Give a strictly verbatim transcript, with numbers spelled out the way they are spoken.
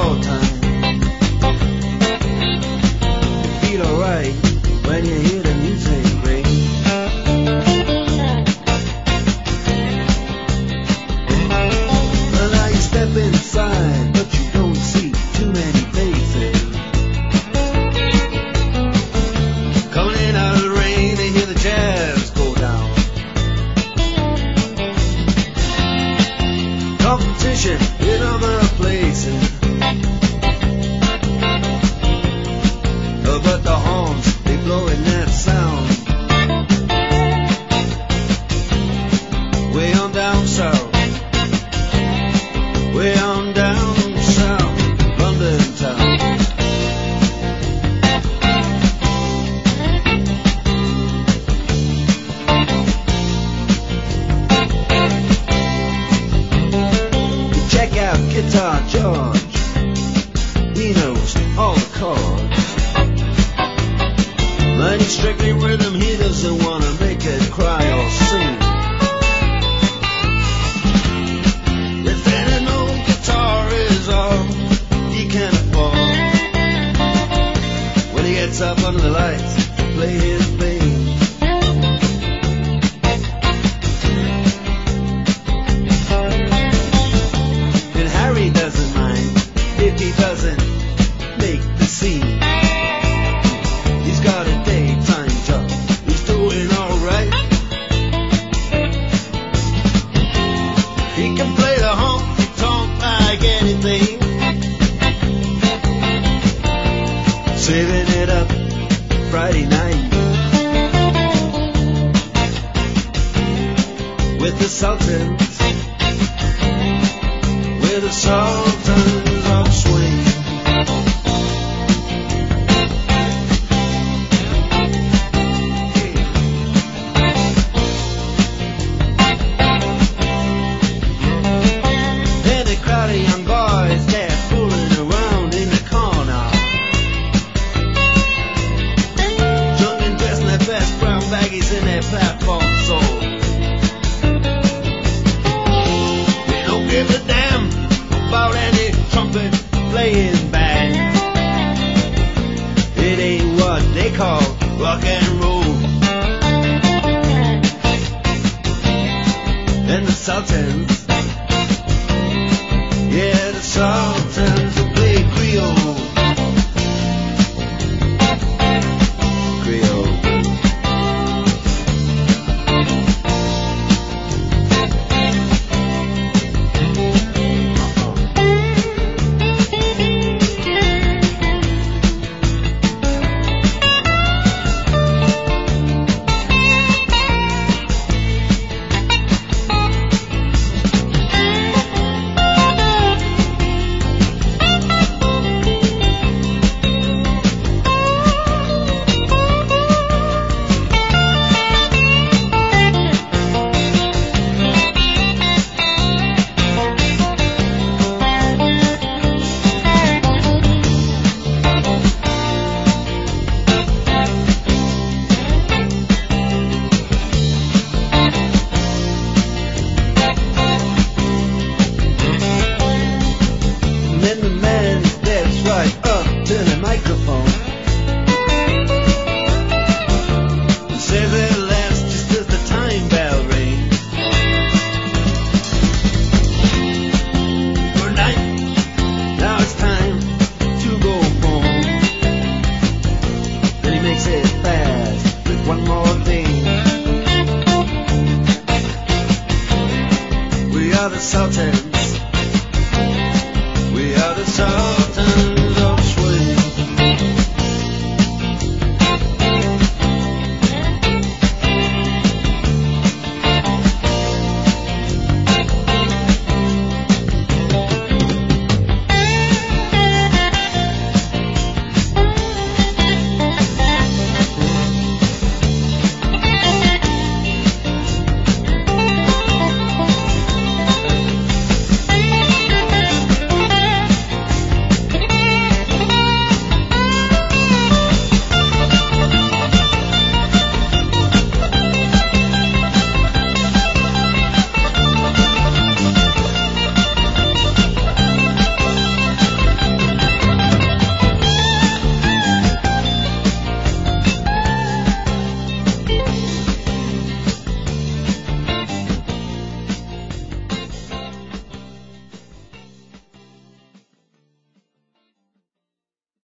all time. You feel alright when you hear the music ring. Well, now you step inside, but you don't see too many faces. Coming in out of the rain, they hear the jazz go down. Competition in other places, oh, but the horns, they blow in that sound. Way on down south, way on down south, London town. Check out Guitar George, he knows all the chords. But he's strictly rhythm, he doesn't wanna make it cry or sing. If any old guitar is all he can afford, when he gets up under the lights to play his bass. And Harry doesn't mind if he doesn't make the scene. He's got a daytime job, he's doing alright. He can play the honky tonk like anything, saving it up Friday night with the Sultans, with the Sultans of Swing. And a crowd of young boys, they're fooling around in the corner, drunk and dressed in their best brown baggies in their platform soles. They don't give a damn about any trumpet playing band. It ain't what they call rock and roll. And the Sultans, yeah, the Sultans will play Creole. Creole. Then the man steps right up to the microphone and says at last, just as the time bell rings, good night, now it's time to go home. Then he makes it fast with one more thing. We are the Sultans, we are the Sultans.